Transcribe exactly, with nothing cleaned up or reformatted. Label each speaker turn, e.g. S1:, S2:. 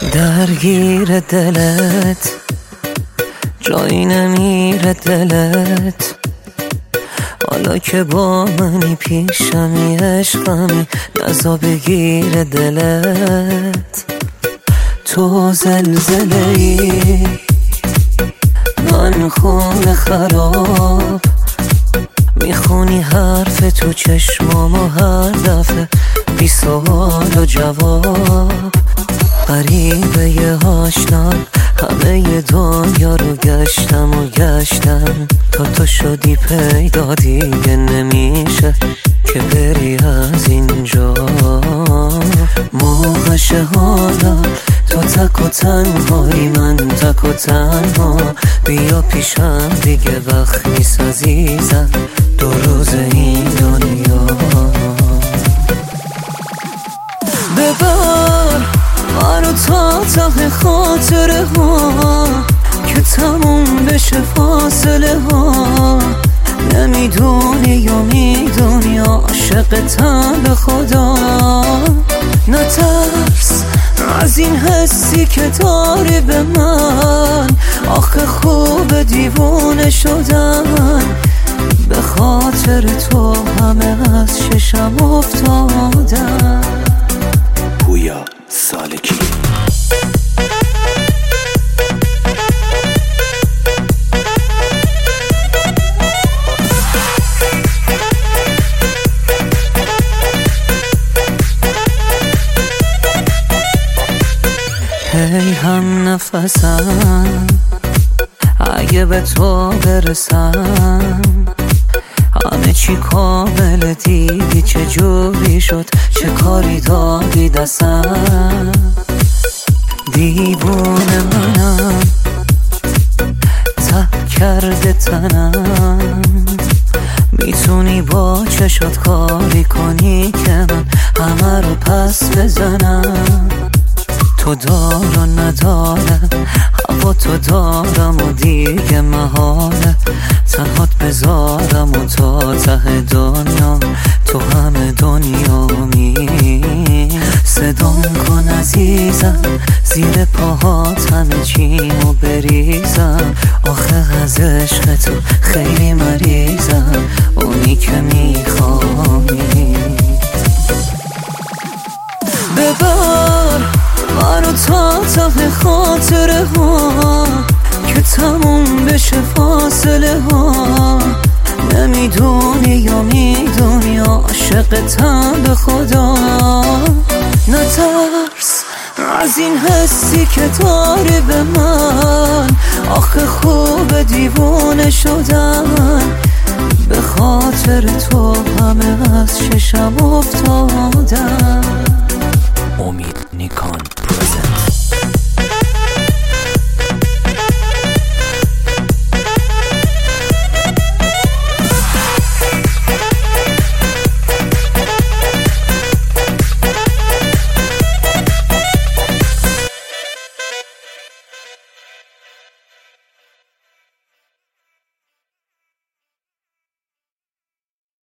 S1: درگیر دلت جایی نمیره دلت، حالا که با منی پیشمی عشقمی نزا بگیر دلت. تو زلزله ای من خون خراب، میخونی حرف تو چشمامو هر دفعه بی سوال و جواب. غریبه یه آشنا همه ی دنیا رو گشتم و گشتم تا تو شدی پیدا، دیگه نمیشه که بری از اینجا. موقعش حالا تو تک و تنهایی، من تک و تنها، بیا پیشم دیگه وقت نیست عزیزم، دو روز این دنیا. ببر منو تا ته خاطره ها که تموم بشه فاصله ها. نمیدونی یا میدونی عاشقتم به خدا. نترس از این حسی که داری به من، آخه خوب دیوونه شدن، به خاطر تو همه از ششم افتادن.
S2: پویا سالکی
S1: هی هم نفسم اگه به تو برسم، همه چی کامل، دیدی چه جوری شد، چه کاری دادی دستم. دیوونه منم ته کرده تنم، میتونی با چشات کاری کنی که من همه رو پس بزنم. تو دار و ندارم هوا تو دارم و دیگه محاله تنهات بذارم و تا ته دنیا تو همه دنیامی. صدام کن عزیزم زیر پاهات همه چیمو بریزم، آخه از عشق تو خیلی مریضم، اونی که میخوایی. ببر منو تا ته خاطره ها که تموم بشه فاصله ها. نمیدونی یا میدونی عاشقتم به خدا. نترس از این حسی که داری به من، آخه خوب دیوونه شدن، به خاطر تو همه از ششم افتادن.